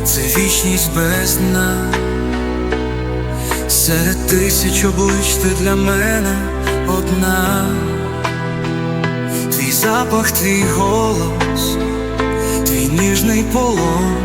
це вічність без дна. Серед тисяч облич ти для мене одна. Твій запах, твій голос, твій ніжний полон.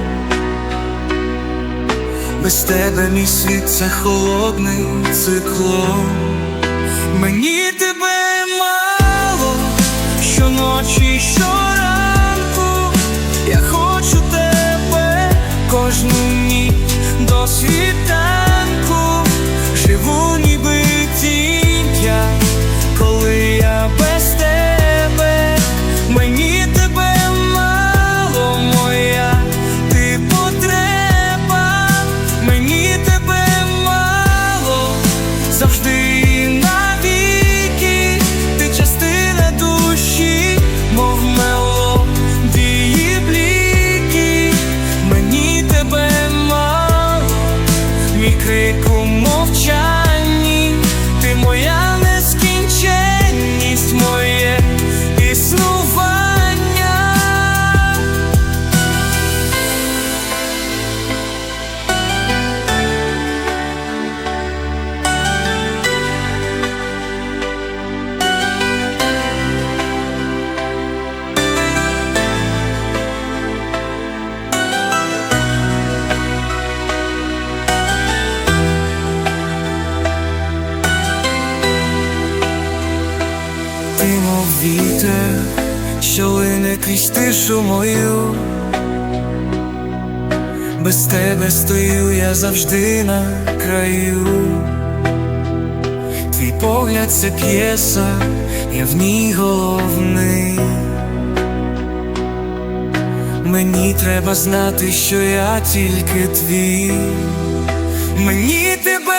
Без тебе мій світ це холодний циклон. Мені тебе мало, щоночі, щоранку. Я хочу тебе кожну ніч до світанку. Живу ніби тінь я, коли я без тебе. Мені тебе мало, моя ти потреба. Мені тебе мало, завжди і навіки. Ти частина душі, мов мелодії бліки. Мені тебе мало, мій крик у мовчанні. Ти моя нескінченність, моє існування. Ти мов вітер, що лине крізь тишу мою. Без тебе стою я завжди на краю. Твій погляд це п'єса, я в ній головний. Мені треба знати, що я тільки твій. Мені тебе